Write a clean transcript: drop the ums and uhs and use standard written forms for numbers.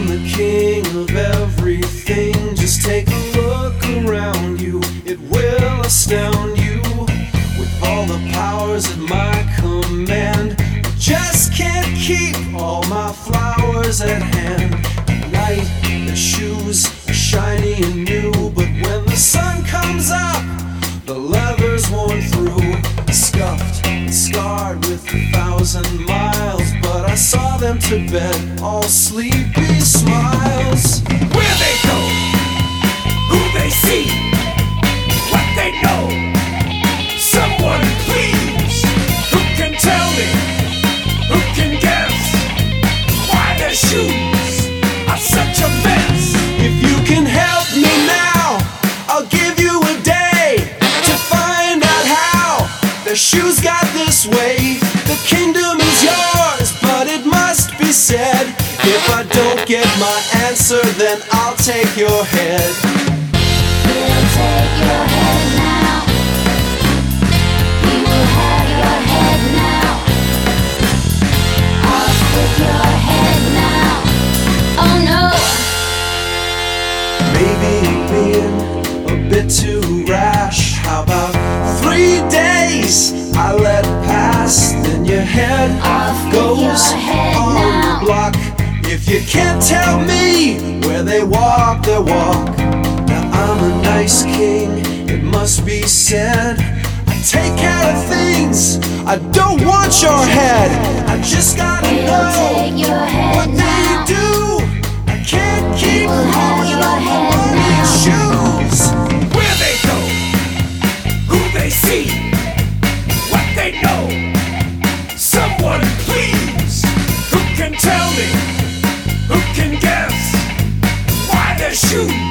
I'm the king of everything. Just take a look around you, it will astound you. With all the powers at my command, I just can't keep all my flowers at hand. At night, their shoes are shiny and new, but when the sun comes up, the leather's worn through, scuffed and scarred with 1,000 miles. But I saw them to bed, all sleepy smiles. Where they go, who they see, what they know. Someone please, who can tell me, who can guess why their shoes are such a mess? If you can help me now, I'll give you a day to find out how their shoes got this way. The kingdom is yours, but it must be said, if I don't get my answer, then I'll take your head. We'll take your head now. We will have your head now. I'll take your head now. Oh no. Maybe I'm being a bit too rash. How about 3 days I let pass, then your head goes on the block. If you can't tell me where they walk their walk. Now I'm a nice king, it must be said. I take care of things, I don't want your head. I just gotta know what they do. I can't keep all your money and shoes. Where they go, who they see, what they know. Someone please, who can tell me, who can guess why their shoes